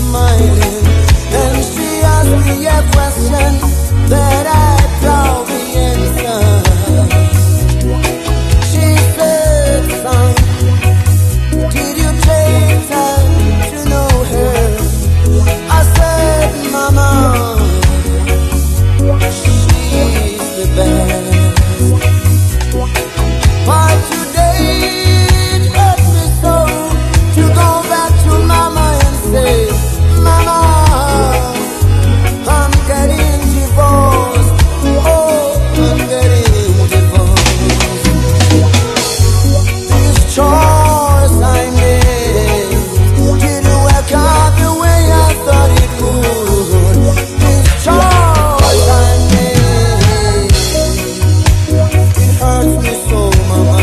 smiling, and she asked me a question that I proudly answered. She said, son, did you take time to know her? I said, mama, she's the best. But today it hurt me so to go back to mama and say, mama, I'm getting divorced. Oh, I'm getting divorced. This choice I made didn't work out the way I thought it would. This choice I made, it hurts me so, mama.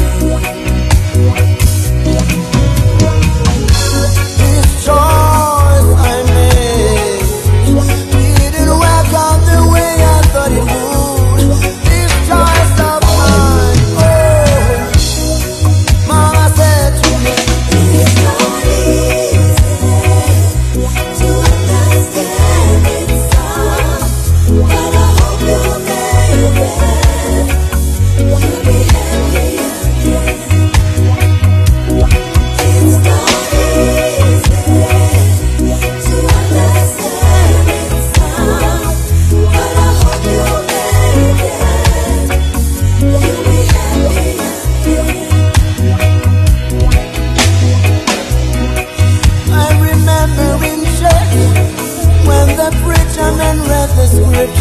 This choice I made didn't work out the way I thought it would. This choice of mine, oh, mama said to me, It's not easy to understand it, son, but I hope you'll make it. You'll be happy again. It's not easy to understand it, son, but I hope you'll make it. You'll be happy again. I remember in church when the preacher man read the scripture.